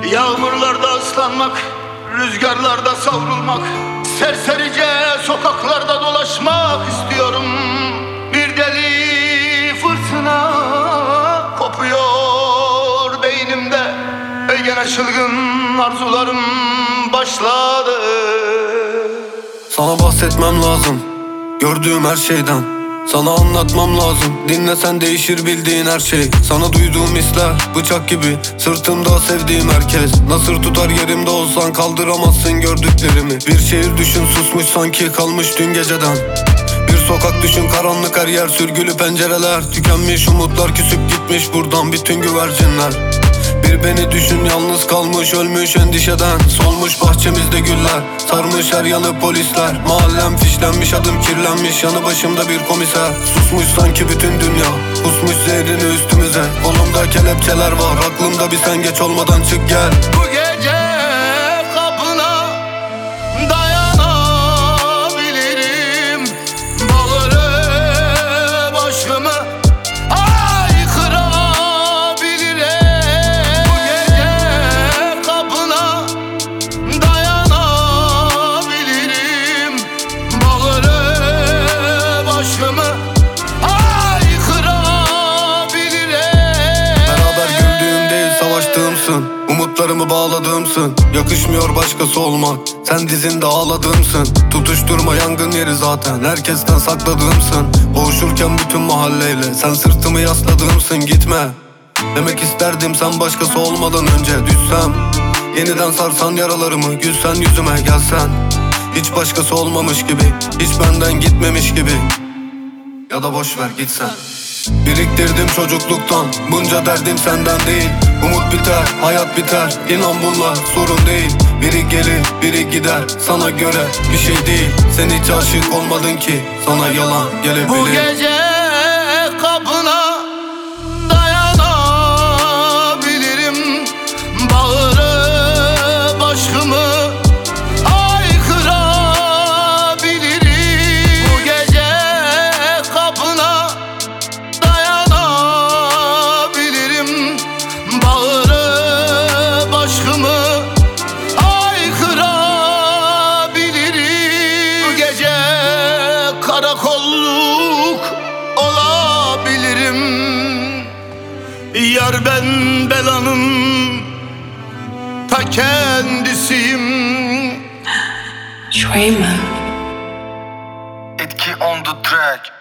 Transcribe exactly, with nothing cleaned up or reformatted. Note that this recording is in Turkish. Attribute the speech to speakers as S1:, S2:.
S1: Yağmurlarda ıslanmak, rüzgarlarda savrulmak, serserice sokaklarda dolaşmak istiyorum. Bir deli fırtına kopuyor beynimde, ve gene çılgın arzularım başladı.
S2: Sana bahsetmem lazım gördüğüm her şeyden. Sana anlatmam lazım, dinlesen değişir bildiğin her şey. Sana duyduğum hisler bıçak gibi, sırtımda sevdiğim herkes. Nasır tutar yerimde olsan, kaldıramazsın gördüklerimi. Bir şehir düşün susmuş sanki kalmış dün geceden. Bir sokak düşün karanlık, her yer sürgülü pencereler. Tükenmiş umutlar, küsüp gitmiş buradan bütün güvercinler. Bir beni düşün yalnız kalmış, ölmüş endişeden. Solmuş bahçemizde güller, sarmış her yanı polisler. Mahallem fişlenmiş, adım kirlenmiş, yanı başımda bir komiser. Susmuş sanki bütün dünya, kusmuş zehrini üstümüze. Kolumda kelepçeler var, aklımda bir sen geç olmadan çık gel.
S1: Bu gece kapına dayanabilirim, bağırıp aşkımı
S2: Umutlarımı bağladığımsın, yakışmıyor başkası olmak. Sen dizinde ağladığımsın, tutuşturma yangın yeri zaten. Herkesten sakladığımsın, boğuşurken bütün mahalleyle. Sen sırtımı yasladığımsın, gitme demek isterdim sen başkası olmadan önce. Düşsem yeniden sarsan yaralarımı, gülsen yüzüme gelsen. Hiç başkası olmamış gibi, hiç benden gitmemiş gibi. Ya da boş ver gitsen. Biriktirdim çocukluktan bunca derdim senden değil. Umut biter, hayat biter, İnan bunlar sorun değil. Biri gelir, biri gider, sana göre bir şey değil. Sen hiç aşık olmadın ki, sana yalan gelebilir.
S1: Bu gece kapına dayanabilirim, bağırıp aşkımı haykırabilirim. Bu gece kapına dayanabilirim, bağırıp aşkımı haykırabilirim. Bu gece karakolluk olabilirim. Yar ben belanın ta kendisiyim.
S3: Schwayman.
S4: Etki on the track.